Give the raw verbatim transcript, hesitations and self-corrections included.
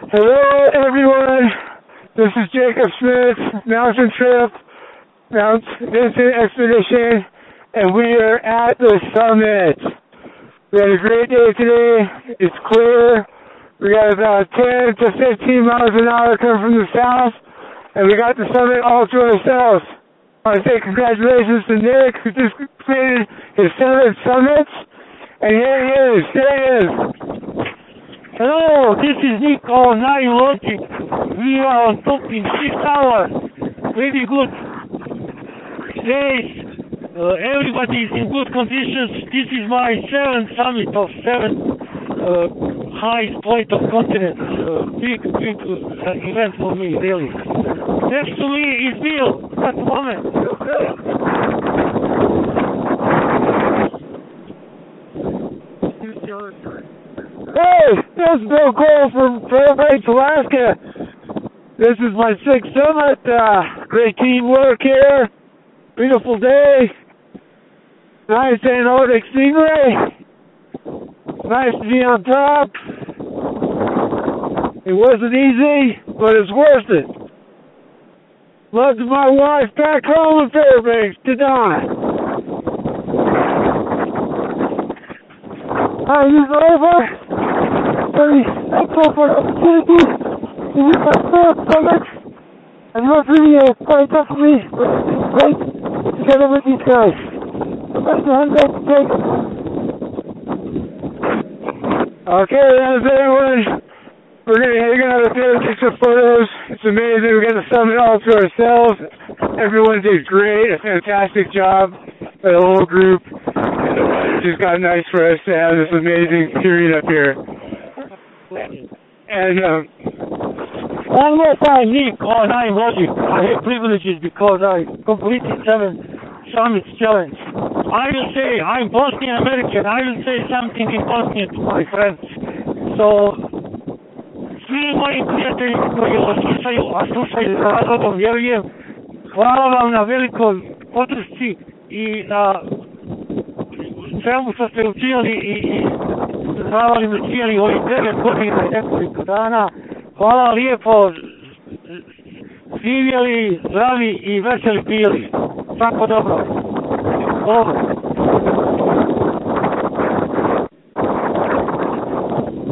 Hello, everyone. This is Jacob Smith, Mountain Trip, Mount Vincent Expedition, and we are at the summit. We had a great day today. It's clear. We got about ten to fifteen miles an hour coming from the south, and we got the summit all to ourselves. I want to say congratulations to Nick, who just completed his seventh summit, and here he is. There he is. Hello, this is Nick on nine Logic. We are on top in six hours. Very good days. Uh, everybody is in good conditions. This is my seventh summit of seven uh, highest point of continent. Uh, big, big uh, event for me, really. Next to me is Bill. At the moment. Hey, this is Bill Cole from Fairbanks, Alaska. This is my sixth summit. Uh, great teamwork here. Beautiful day. Nice Antarctic scenery. Nice to be on top. It wasn't easy, but it's worth it. Love to my wife back home in Fairbanks, to die. Are you over? Very thankful for the opportunity to meet my first summit. And hopefully uh, quite up for me. It's great together with these guys. So that's the hand back to take. Okay, that's everyone. We're going to be hanging out up there and take some photos. It's amazing. We got the summit all to ourselves. Everyone did great. A fantastic job by the whole group. It just got nice for us to have this amazing period up here. And, um, one more time, Nick on nine Logic. I have privileges because I completed seven summits challenge. I will say, I'm Bosnian American. I will say something in Bosnian to my friends. So, svi moji prijatelji koji vas slušaju, a slušaju sa razlogom, vjerujem, hvala vam na velikoj podršci i na svemu što ste učinili i, i zavali me cijeli ovih devet godina i nekoliko dana. Hvala lijepo, živjeli, zdravi i veseli bili. Svako dobro. Dobro.